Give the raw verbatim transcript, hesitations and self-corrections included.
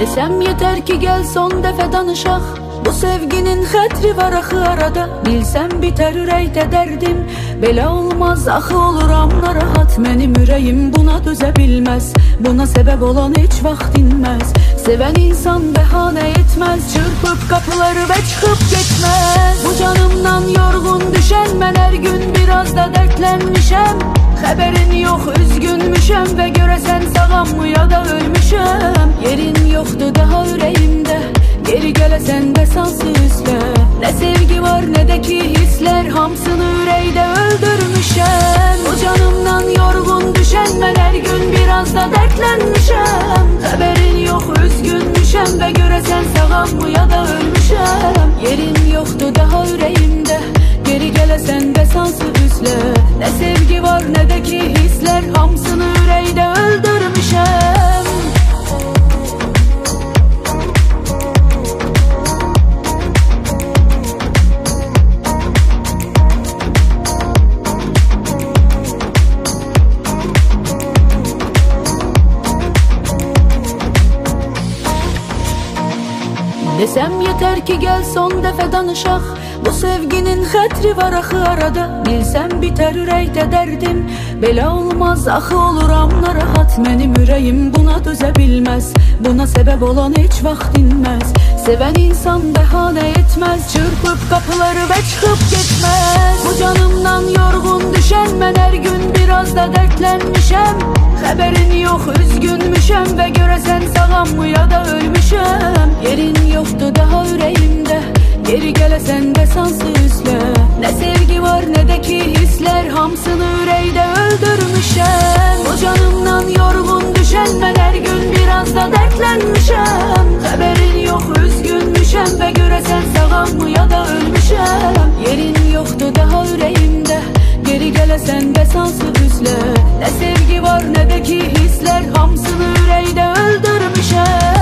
Desem yeter ki gel son dəfə danışaq. Bu sevginin xətri var axı arada. Bilsəm bitər ürəkdə dərdim. Belə olmaz axı oluram narahat. Mənim ürəyim buna dözə bilməz. Buna səbəb olan heç vaxt dinməz. Sevən insan bəhanə etməz. Çırpıb qapıları və çıxıb getməz. Bu canımdan yorğun düşən mən hər gün biraz da dərdlənmişəm. Xəbərin yox üzgünmüşəm və görəsən sağam mı ya da ölmüşəm. Yerin yoxdur daha ürəyimdə. Geri gələsən də sansızca. Nə sevgi var nə də ki hisslər. Hamısını ürəkdə öldürmüşəm. Bu canımdan yorğun düşən mən hər gün biraz da dərdlənmişəm. Xəbərin yox üzgünmüşəm və görəsən sağam mı ya da ölmüşəm. Yerin yoxdur daha ürəyimdə. Geri gələsən də sansızca. Nə sevgi var nə də ki hisslər. Hamısını ürəkdə öldürmüşəm. Desəm yeter ki gel son dəfə danışaq. Bu sevginin xətri var axı arada. Bilsəm bitər ürəkdə dərdim. Belə olmaz axı oluram narahat. Mənim ürəyim buna dözə bilməz. Buna səbəb olan heç vaxt dinməz. Sevən insan bəhanə etməz. Çırpıb qapıları və çıxıb getməz. Bu canımdan yorğun düşən mən hər gün biraz da dərdlənmişəm. Xəbərin yox üzgünmüşəm və görəsən sağam mı ya da ölmüşəm. Yerin yoxdur daha ürəyimdə. Geri gələsən də sansızca. Nə sevgi var nə də ki hisslər. Hamısını ürəkdə öldürmüşəm. Bu canımdan yorğun düşən mən hər gün biraz da dərdlənmişəm. Xəbərin yox üzgünmüşəm və görəsən sağam mı ya da ölmüşəm. Yerin yoxdur daha ürəyimdə. Geri gələsən də sansızca. Nə sevgi var nə də ki hisslər. Hamısını ürəkdə öldürmüşəm.